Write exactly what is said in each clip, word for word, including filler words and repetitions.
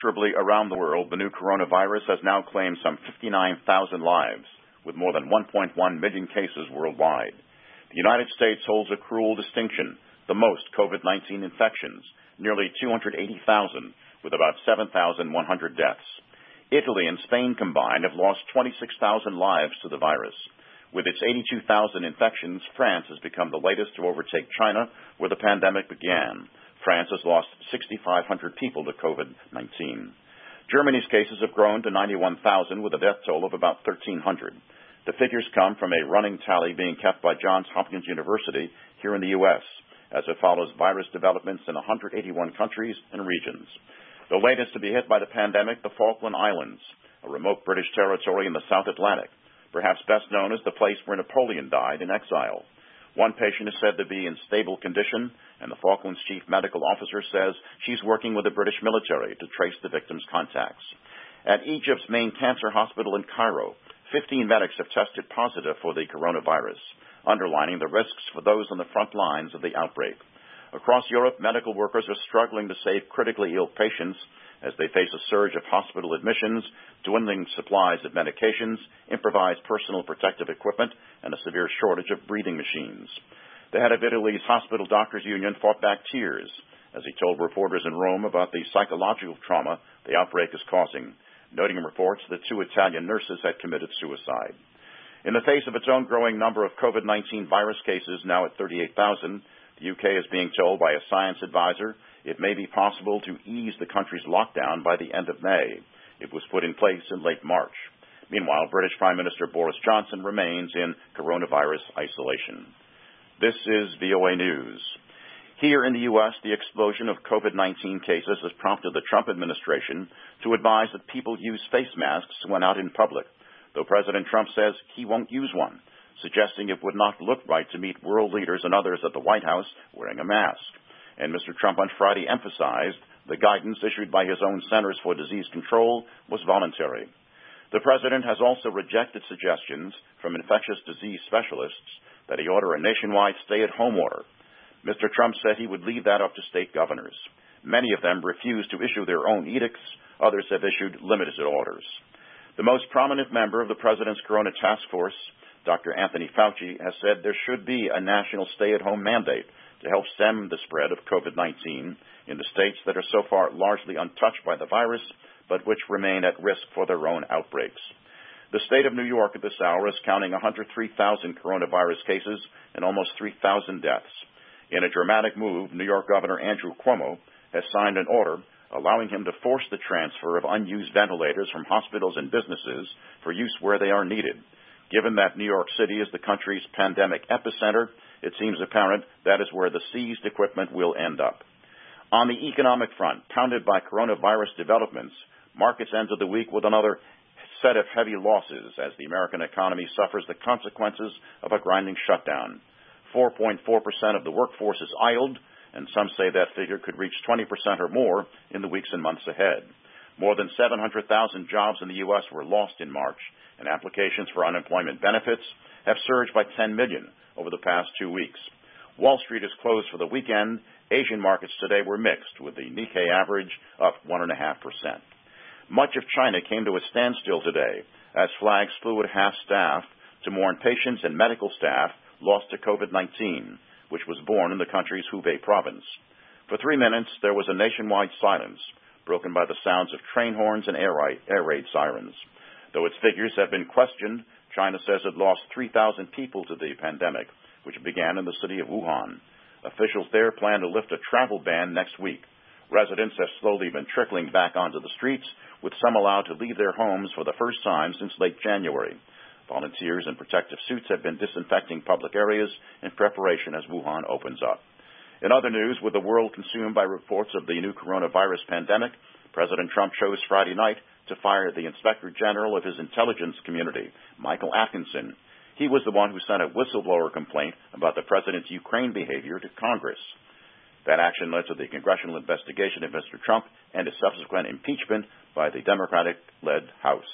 Around the world, the new coronavirus has now claimed some fifty-nine thousand lives, with more than one point one million cases worldwide. The United States holds a cruel distinction, the most COVID nineteen infections, nearly two hundred eighty thousand, with about seven thousand one hundred deaths. Italy and Spain combined have lost twenty-six thousand lives to the virus. With its eighty-two thousand infections, France has become the latest to overtake China, where the pandemic began. France has lost six thousand five hundred people to COVID nineteen. Germany's cases have grown to ninety-one thousand, with a death toll of about thirteen hundred. The figures come from a running tally being kept by Johns Hopkins University here in the U S, as it follows virus developments in one hundred eighty-one countries and regions. The latest to be hit by the pandemic, the Falkland Islands, a remote British territory in the South Atlantic, perhaps best known as the place where Napoleon died in exile. One patient is said to be in stable condition, and the Falklands chief medical officer says she's working with the British military to trace the victim's contacts. At Egypt's main cancer hospital in Cairo, fifteen medics have tested positive for the coronavirus, underlining the risks for those on the front lines of the outbreak. Across Europe, medical workers are struggling to save critically ill patients as they face a surge of hospital admissions, dwindling supplies of medications, improvised personal protective equipment, and a severe shortage of breathing machines. The head of Italy's Hospital Doctors Union fought back tears as he told reporters in Rome about the psychological trauma the outbreak is causing, noting in reports that two Italian nurses had committed suicide. In the face of its own growing number of COVID nineteen virus cases, now at thirty-eight thousand, the U K is being told by a science advisor it may be possible to ease the country's lockdown by the end of May. It was put in place in late March. Meanwhile, British Prime Minister Boris Johnson remains in coronavirus isolation. This is V O A News. Here in the U S, the explosion of COVID nineteen cases has prompted the Trump administration to advise that people use face masks when out in public, though President Trump says he won't use one, suggesting it would not look right to meet world leaders and others at the White House wearing a mask. And Mister Trump on Friday emphasized the guidance issued by his own Centers for Disease Control was voluntary. The president has also rejected suggestions from infectious disease specialists that he order a nationwide stay-at-home order. Mister Trump said he would leave that up to state governors. Many of them refused to issue their own edicts. Others have issued limited orders. The most prominent member of the president's Corona Task Force, Doctor Anthony Fauci, has said there should be a national stay-at-home mandate to help stem the spread of COVID nineteen in the states that are so far largely untouched by the virus, but which remain at risk for their own outbreaks. The state of New York at this hour is counting one hundred three thousand coronavirus cases and almost three thousand deaths. In a dramatic move, New York Governor Andrew Cuomo has signed an order allowing him to force the transfer of unused ventilators from hospitals and businesses for use where they are needed. Given that New York City is the country's pandemic epicenter, it seems apparent that is where the seized equipment will end up. On the economic front, pounded by coronavirus developments, markets ended the week with another set of heavy losses as the American economy suffers the consequences of a grinding shutdown. four point four percent of the workforce is idled, and some say that figure could reach twenty percent or more in the weeks and months ahead. More than seven hundred thousand jobs in the U S were lost in March, and applications for unemployment benefits have surged by ten million over the past two weeks. Wall Street is closed for the weekend. Asian markets today were mixed, with the Nikkei average up one point five percent. Much of China came to a standstill today as flags flew at half-staff to mourn patients and medical staff lost to COVID nineteen, which was born in the country's Hubei province. For three minutes, there was a nationwide silence, broken by the sounds of train horns and air raid sirens. Though its figures have been questioned, China says it lost three thousand people to the pandemic, which began in the city of Wuhan. Officials there plan to lift a travel ban next week. Residents have slowly been trickling back onto the streets, with some allowed to leave their homes for the first time since late January. Volunteers in protective suits have been disinfecting public areas in preparation as Wuhan opens up. In other news, with the world consumed by reports of the new coronavirus pandemic, President Trump chose Friday night to fire the Inspector General of his intelligence community, Michael Atkinson. He was the one who sent a whistleblower complaint about the president's Ukraine behavior to Congress. That action led to the congressional investigation of Mister Trump and his subsequent impeachment by the Democratic-led House.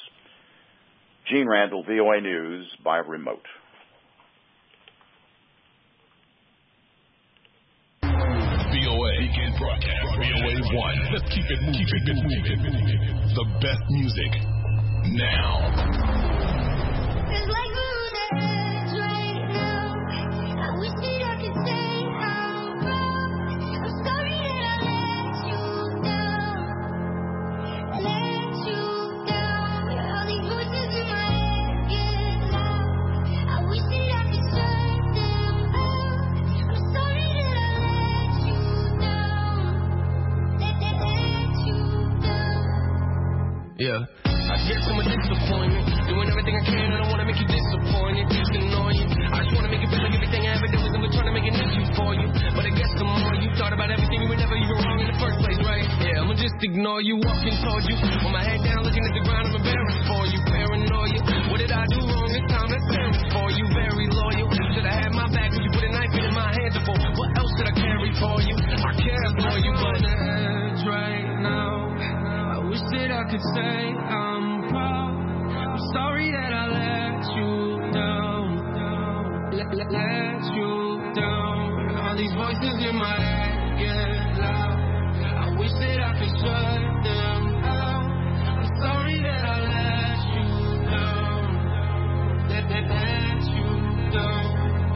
Gene Randall, V O A News, by remote. V V O A. Begin broadcast. V O A one. Let's keep it moving. Keep it moving. The best music now. It's like we're on the edge right now. I wish that I could say I'm wrong. I'm sorry that I let you down. Let you down. All these voices in my head get loud. I wish that I could shut them out. I'm sorry that I let you down. Let, let, let you down. Yeah. I guess I'm a disappointment. Doing everything I can, I don't wanna make you disappointed. Just annoying. I just wanna make it feel like everything I ever did was ever trying to make an issue for you. But I guess the more you thought about everything, you were never even wrong in the first place, right? Yeah, I'ma just ignore you, walking towards you. With my head down, looking at the ground, I'm embarrassed for you. Paranoia. What did I do wrong this time? That's parents for you. Very loyal. Should I have my back when you put a knife in my hands before? What else should I carry for you? I care for you, but edge right now. I wish that I could say I'm proud. I'm sorry that I let you down. Let, let, let you down. All these voices in my head get loud. I wish that I could shut them out. I'm sorry that I let you down. Let, let, let you down.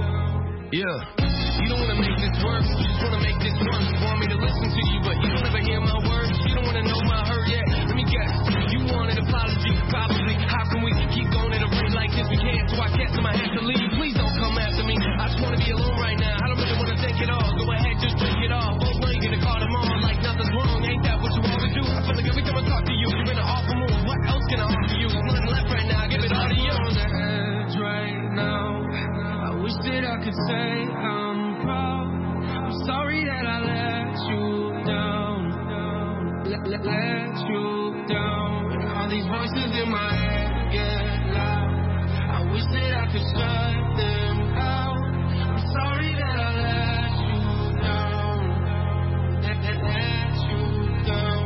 Yeah. You don't wanna make this work, you just wanna make this work. You want me to listen to you, but you don't ever hear my words. You don't wanna know my hurt yet. Let me guess, you want an apology, probably. How can we keep going at a rate like this? We can't, so I guess I might have to leave. Please don't come after me. I just wanna be alone right now. I don't really wanna think it all. Go ahead, just drink it all. Both know you're gonna call them on like nothing's wrong. Ain't that what you wanna do? I feel like every time I talk to you, you're in an awful mood. What else can I offer you? There's nothing left right now. Give it all to you. On the edge right now. I wish that I could say I'm proud. I'm sorry that I let you down. Let, let, let you down. All these voices in my head get loud. I wish that I could shut them out. I'm sorry that I let you down. Let, let, let you down.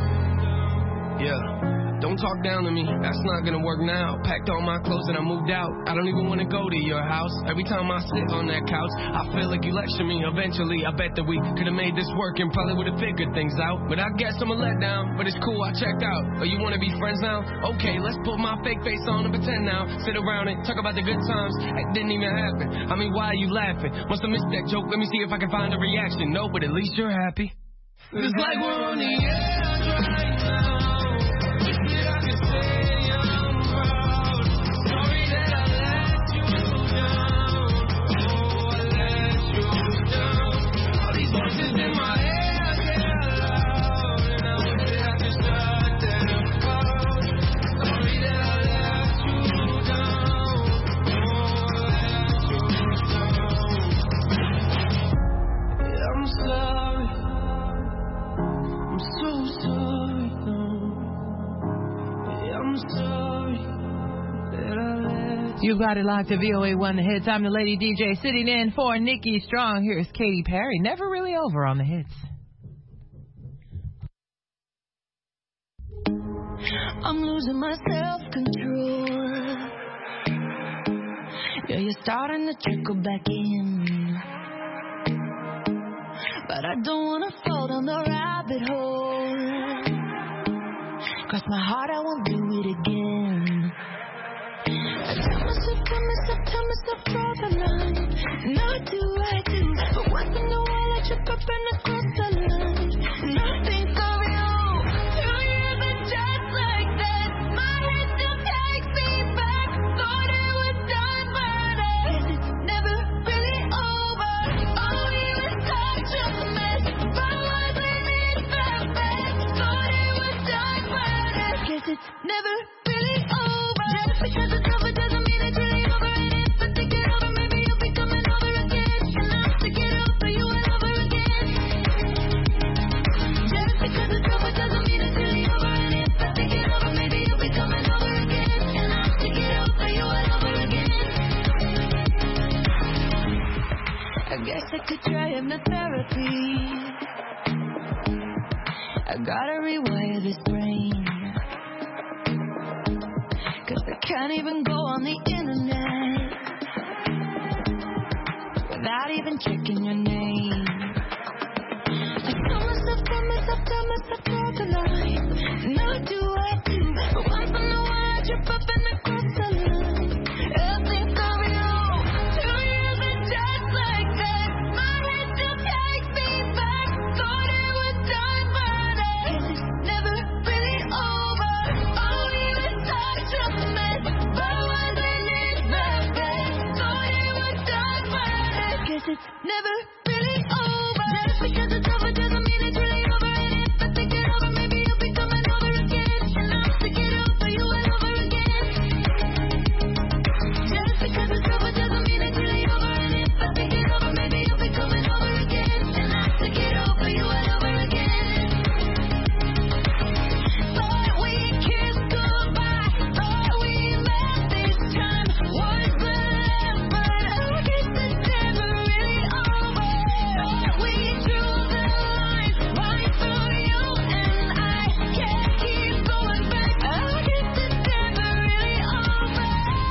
Yeah. Don't talk down to me, that's not gonna work now. Packed all my clothes and I moved out. I don't even wanna go to your house. Every time I sit on that couch, I feel like you lecture me. Eventually, I bet that we could've made this work and probably would've figured things out. But I guess I'm a letdown, but it's cool, I checked out. Oh, you wanna be friends now? Okay, let's put my fake face on and pretend now. Sit around and talk about the good times. It didn't even happen. I mean, why are you laughing? Must have missed that joke, let me see if I can find a reaction. No, but at least you're happy. It's like we're on the edge right now. You've got it locked to V O A one The Hits. I'm the Lady D J sitting in for Nikki Strong. Here's Katy Perry. Never really over on the hits. I'm losing my self-control. Yeah, you're starting to trickle back in. But I don't want to fall down the rabbit hole. Cross my heart, I won't do it again. I tell myself, tell myself, tell myself, draw the line. Not do I do, but once in a while I trip up and I cross the line. And I think of you. Two years and just like that, my head still takes me back. Thought it was done, but I guess it's never really over. All we was touch of the mess, but wasn't it that bad? Thought it was done, but I guess it's never really over. Just because it's over doesn't mean it's really over. And if I think it over, maybe you'll be coming over again. And I'll stick it over you all over again. Just because it's over doesn't mean it's really over. And if I think it over, maybe you'll be coming over again. And I'll stick it over you all over again. I guess I could try hypnotherapy. I gotta rewire this brain. Cause I can't even go on the internet without even checking your name. I tell myself draw the line. Now do I do? But once in a while I trip up and I cross the line. Everything's going on. Two years and just like that. My head still takes me back. Thought it was done, but I guess it's never really over. Won't even touch a mess, but wasn't it that bad? Thought it was done, but I guess it's never really over. Just because it's over doesn't mean it's really over. And if I think it over, maybe you'll be coming over again. And I'll think it over you all over again. Just because it's over doesn't mean it's really over. And if I think it over, maybe you'll be coming over again. And I'll think it over you all over again. Thought we kissed goodbye. Thought we met this time. Was left, but I guess it's never really over. Thought we drew the line right through you and I can't keep going back. I guess it's never really over.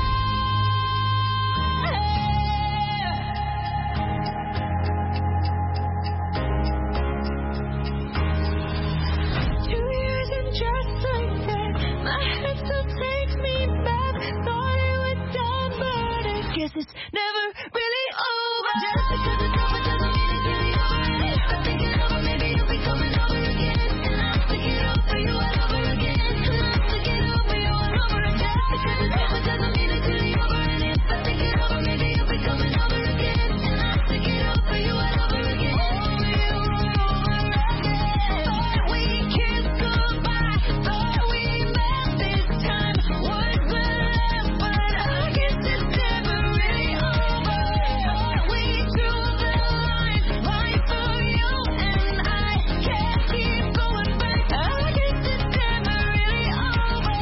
Two years and just like that, my head still takes me back. Thought it was done, but I guess it's never really over. Just because it's over doesn't mean it's really over. And if I think it over, maybe you'll be coming over again. And I'll think it over you all over again. And I'll think it over you all over again. Just because it's over doesn't mean it's really over. And if I think it over, maybe you'll be coming over again. And I'll think it over you all over again. Over you all over again. Thought we kissed goodbye. Thought we met this time. Was left, but I guess it's never really over. Thought we drew the line right through you and I can't keep going back. I guess it's never really over.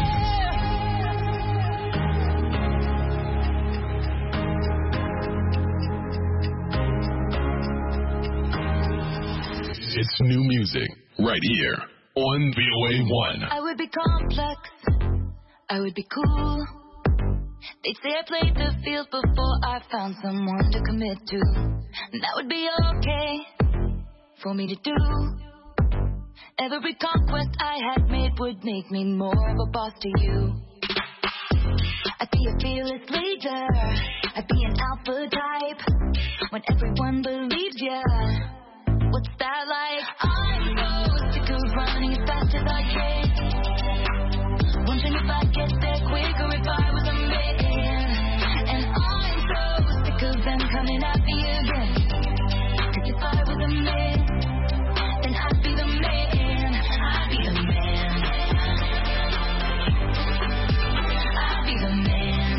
It's new music right here on V O A one. I would be complex, I would be cool. They'd say I played the field before I found someone to commit to. And that would be okay for me to do. Every conquest I had made would make me more of a boss to you. I'd be a fearless leader, I'd be an alpha type. When everyone believes ya, what's that like? I'm so sick of running as fast as I can. Wondering if I'd get there quicker if I was a man. And I'm so sick of them coming at me again. 'Cause if I was a man, then I'd be the man. I'd be the man. I'd be the man.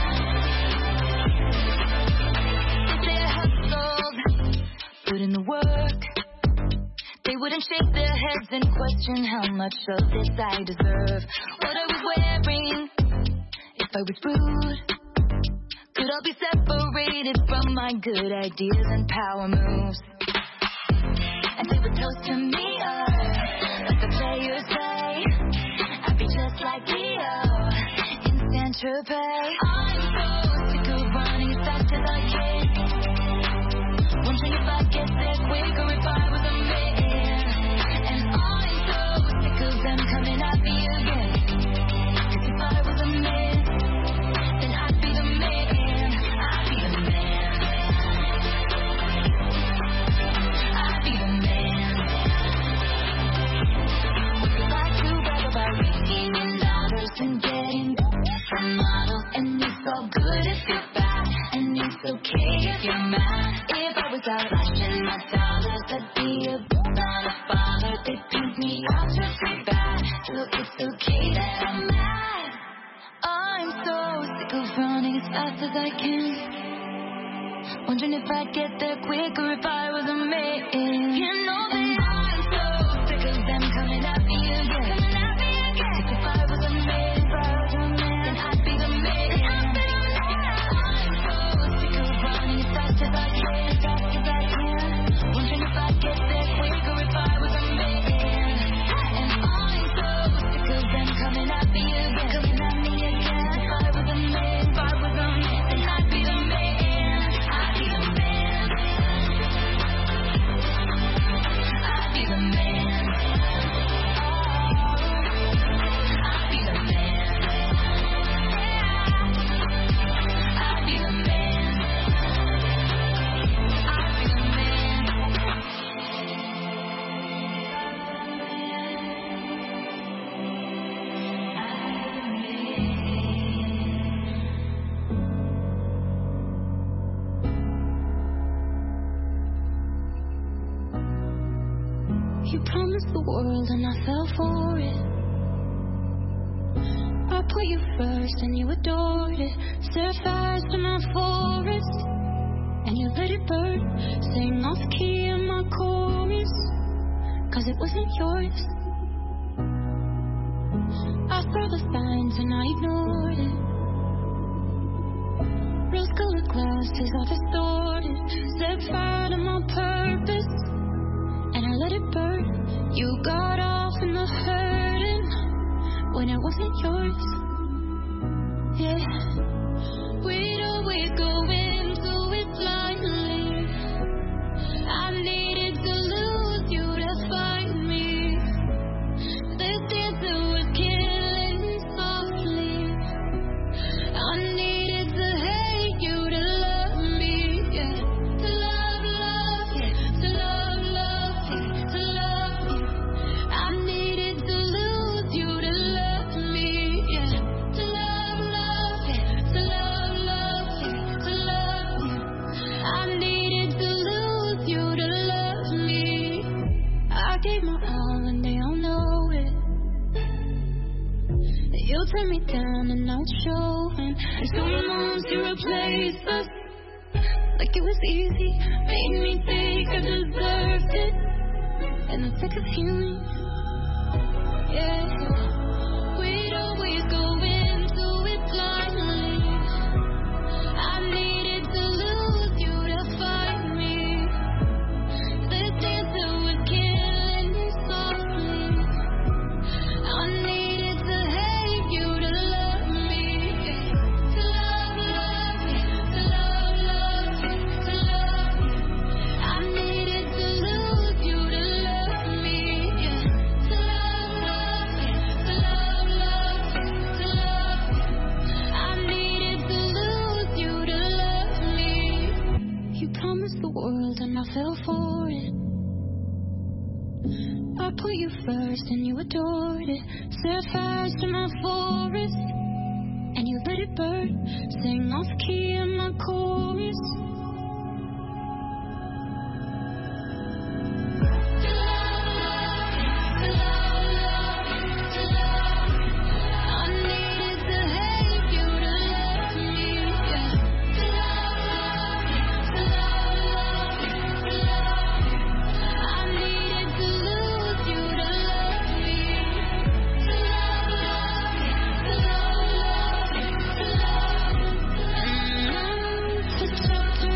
They say I hustled, put in the work. They wouldn't shake their heads and question how much of this I deserve. What I was wearing, if I was rude, could all be separated from my good ideas and power moves. And they would toast to me, uh, like the players say. I'd be just like Leo in Saint-Tropez. I'm so sick of running as fast as I can. Wondering if I'd get there quicker if I was a man. And I'm so sick of them coming at me again. 'Cause if I was a man, then I'd be the man. I'd be the man. I'd be the man. What's it like to brag about making in dollars and getting from models? And it's all good if you're bad, and it's okay if you're mad. If I was out flashing my dollars, I'd be a not a father. They beat me out just as bad, so it's okay that I'm mad. I'm so sick of running as fast as I can. Wondering if I'd get there quicker if I was a man. You know that I'm so sick of them coming at me again. If I was a man, if I was a man, then I'd be the man. I'm so sick of running as fast as I can, as fast as I can. Wondering if I'd get there quicker if I was a man. And I'm so sick of them coming at me again, coming at me again. If I was a man, if I was a man, then I'd be the man. I'd be the man. I'd be the I fell for it. I put you first and you adored it. Set fires to my forest and you let it burn. Sang off key in my chorus, cause it wasn't yours. I saw the signs and I ignored it. Rose-colored glasses are distorted. Set fire to my purpose and I let it burn. You got off in the hurting when it wasn't yours. Yeah, we'd always go into it blindly. I needed to lose you to find me. This dancer was killing softly. I needed to hate you to love me. Yeah, to love, love, yeah, to love, love, yeah, to love you. I needed to lose you to love me. Yeah, to love, love, yeah, to love, love, yeah, to love you. I needed to lose you to love me. I gave my all and they all know it. You turned me down and now it's showing. And so many moms to replace us, like it was easy. Made me think I deserved it. And I'm sick of healing. Yeah, we'd always go into it blindly. I needed to lose you to find me. This dancer was killing softly. I needed to hate you to love me. Yeah, to love, love, yeah, to love, love, yeah, to love you. I needed to lose you to love me. Yeah, to love, love, yeah, to love, love, yeah, to love you. I needed to lose you to love me. You promised the world and I fell for it. I put you first and you adored it. Set fires to my forest and you let it burn. Sang off key in my chorus. To love, love, to love, love, to love. I needed to hate you to love me. Yeah. To love, love, to love, love, to love. I needed to lose you to love me. To love, love, to love, love, to love. And I'm the chapter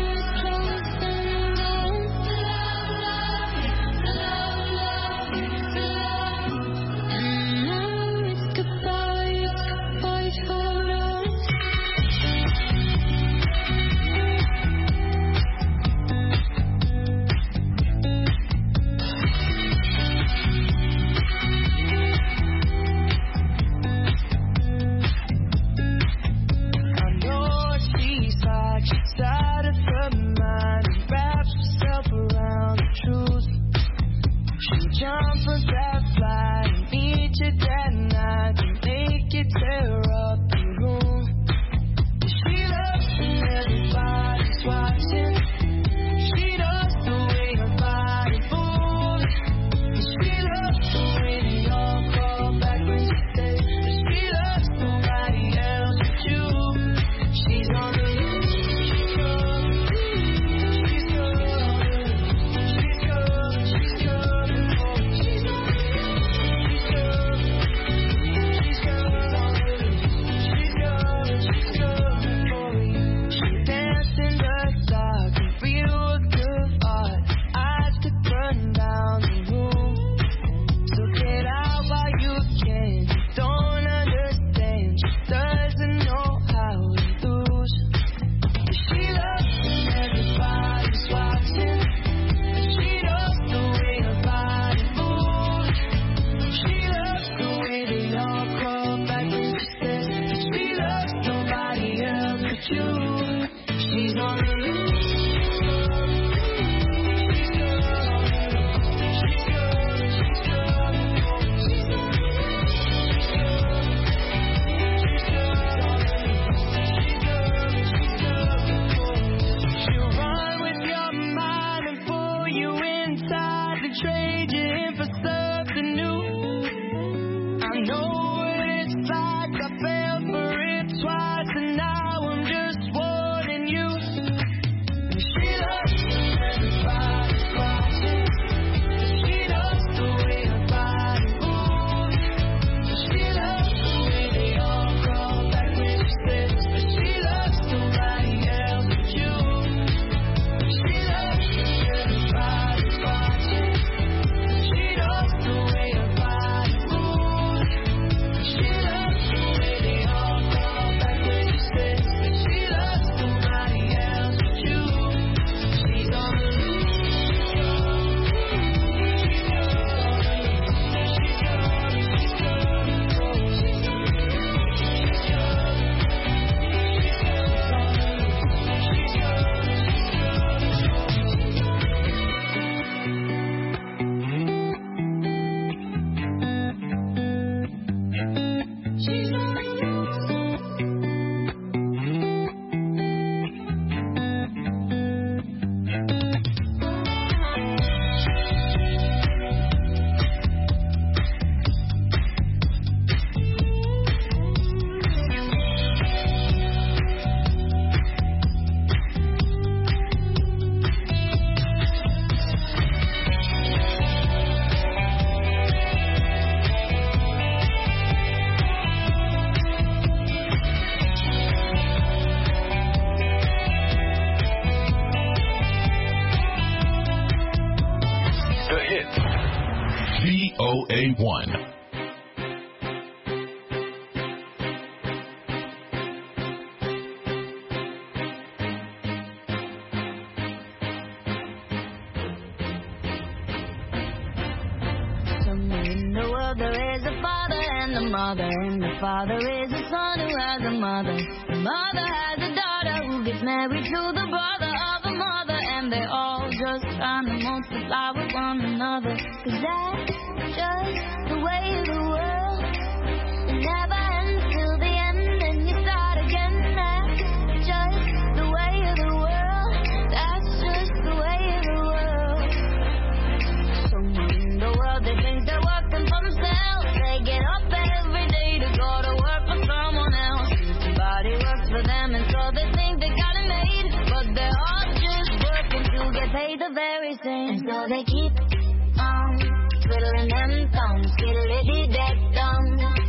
and the mother, and the father is a son who has a mother. The mother has a daughter who gets married to the brother of a mother, and they all just trying to multiply with one another. Cause that's just the way of the world. It never ends till the end, and you start again. That's just the way of the world. That's just the way of the world. Somewhere in the world they think they're working for themselves. They get up every day to go to work for someone else. Somebody works for them, and so they think they got it made. But they're all just working to get paid the very same. And so they keep on twiddling them thumbs, skiddly-dee-deck-dum.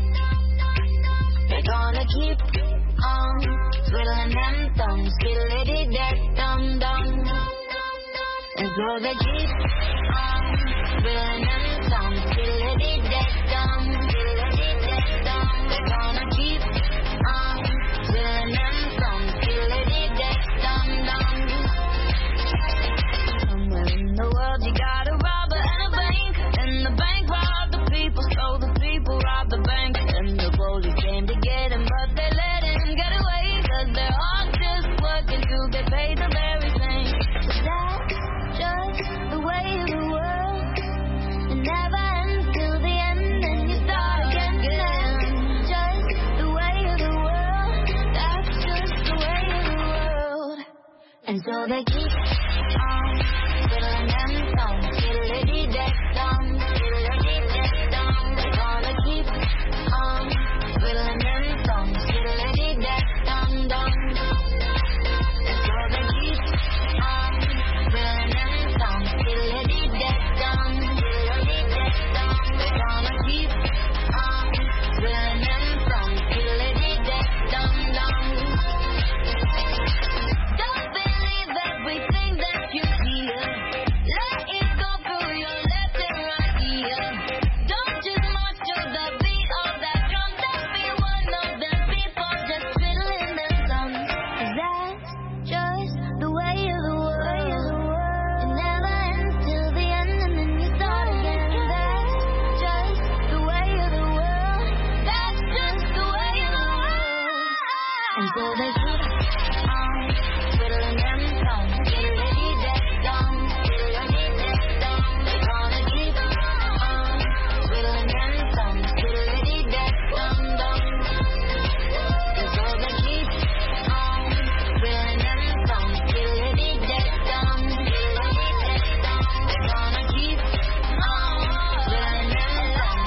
They're gonna keep on twiddling them thumbs, skiddly-dee-deck-dum-dum. And so they keep on twiddling them thumbs, skiddly-dee-deck-dum, skiddly-dee-deck-dum. They're gonna keep on twiddling them thumbs, skiddly-dee-deck-dum-dum. Somewhere in the world you got a robber and a bank, and the bank robbed the people, so the people robbed the bank. And the police came to get him, but they let him get away, cause they're all just working to get paid the very same. But that's just the way of the world. It never ends till the end, and you start again. That's just the way of the world. That's just the way of the world. And so they keep on twiddling them thumbs, skiddly-dee-deck-dum, skiddly-dee-deck-dum. They're gonna keep on twiddling them thumbs, skiddly-dee-deck-dum-dum. And so they keep on twiddling them thumbs, skiddly-dee-deck-dum, skiddly-dee-deck-dum. They're gonna keep on twiddling them thumbs, skiddly-dee-deck-dum-dum. Don't believe everything that you hear. Let it go through your left and right ear. Don't just march to the beat of that drum. Don't be one of them people just twiddling them thumbs. 'Cause that's just the way of the world. It never ends till the end, and then you start again. That's just the way of the world. That's just the way of the world. And so they keep on twiddling them thumbs, skiddly-dee-deck-dum, skiddly-dee-deck-dum. They're gonna keep on twiddling them thumbs, skiddly-dee-deck-dum-dum. And so they keep on twiddling them thumbs, skiddly-dee-deck-dum, skiddly-dee-deck-dum. They're gonna keep on twiddling them thumbs,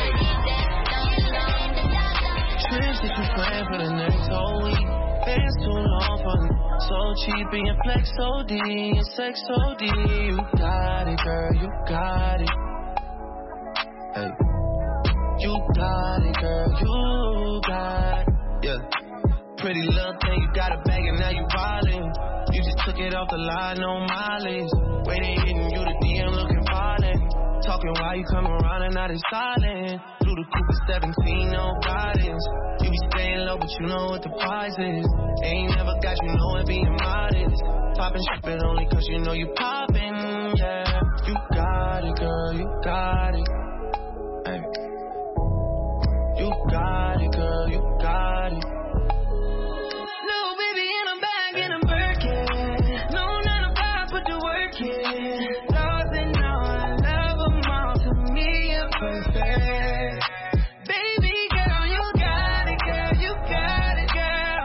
skiddly-dee-deck-dum-dum. Trips that you plan for the next whole week. It's too long for me. So cheap and your flex O D, your sex O D. You got it, girl, you got it. Hey, you got it, girl, you got it. Yeah, pretty little thing, you got a bag and now you ballin'. You just took it off the line, no mileage. Waiting, hitting you the D M looking violent. Talking while you come around and now they silent. Through the Cooper seventeen, no guidance. You be staying low, but you know what the price is. Ain't never got you knowing being modest. Poppin' shit, but only cause you know you poppin', yeah. You got it, girl, you got it. Hey. You got it, girl, you got it. No, baby, and I'm back and I'm working. No, nine to five, put the work in. Lost and all, I love them all. To me, you're perfect. Baby girl, you got it, girl, you got it, girl.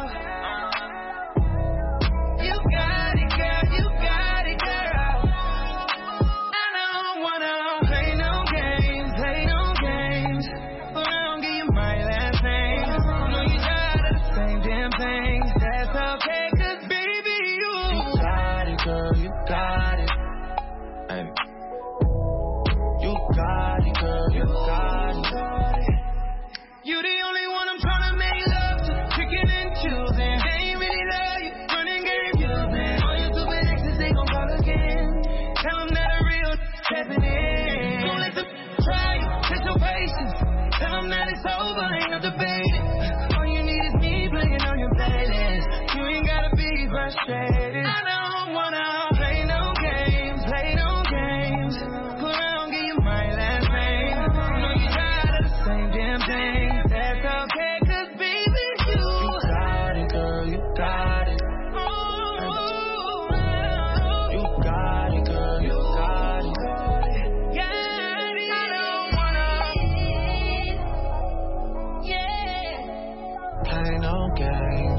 You got it, girl, you got it, girl. I don't wanna play no games, play no games. But I don't give you my last name. I know you tired of the same damn things. That's okay, cause baby, you You got it, girl, you got it. Hey. You got it, girl, you got it. You the only one I'm tryna make love to, picking and choosing. They ain't really love you, running game using. All your stupid exes, they gon' call again. Tell them that a real stepping in. Don't let them try you, test your patience. Tell them that it's over, ain't no debating. All you need is me playing on your playlist. You ain't gotta be frustrated. I don't wanna play no games, play no games. Put around, give you my last name. I know you tired of the same damn thing.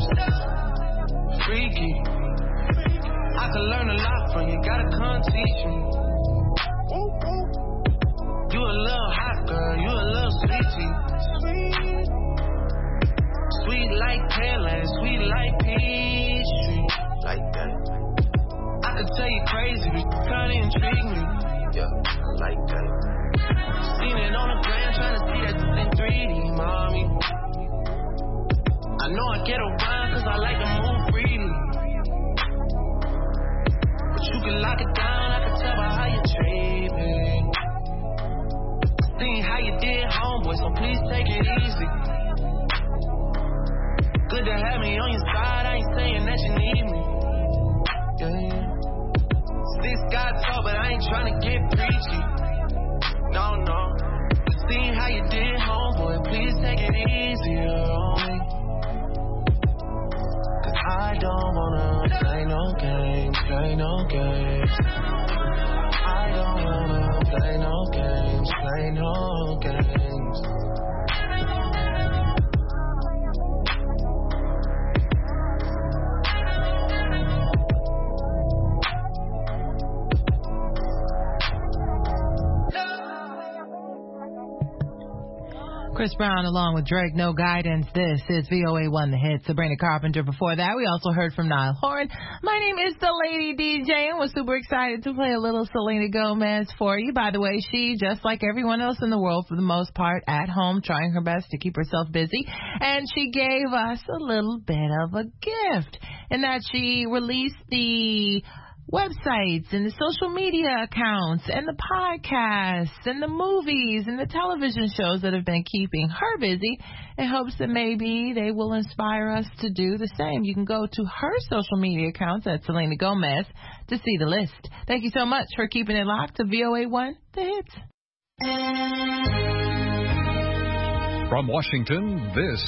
Freaky. I could learn a lot from you, gotta come teach me. You a little hot girl, you a little sweetie. Sweet like Pearland, sweet like Peachtree. Like that. I could tell you crazy, but you kinda intrigue me. Yeah, I like that. Seen it on the ground, trying to see that in three D, mommy. I know I get around cause I like to move freely. But you can lock it down, I can tell by how you treat me. Seen how you did, homeboy, so please take it easy. Good to have me on your side, I ain't saying that you need me. Yeah, yeah. Six got tall, but I ain't trying to get preachy. No, no. Seen how you did, homeboy, please take it easier on me. Cause I don't wanna play no games, play no games. I don't wanna play no games, play no games. Chris Brown along with Drake, No Guidance. This is V O A one The Hit. Sabrina Carpenter. Before that, we also heard from Niall Horan. My name is the Lady D J, and we're super excited to play a little Selena Gomez for you. By the way, she, just like everyone else in the world, for the most part, at home, trying her best to keep herself busy. And she gave us a little bit of a gift in that she released the websites and the social media accounts and the podcasts and the movies and the television shows that have been keeping her busy in hopes that maybe they will inspire us to do the same. You can go to her social media accounts at Selena Gomez to see the list. Thank you so much for keeping it locked to V O A one The Hits. From Washington, this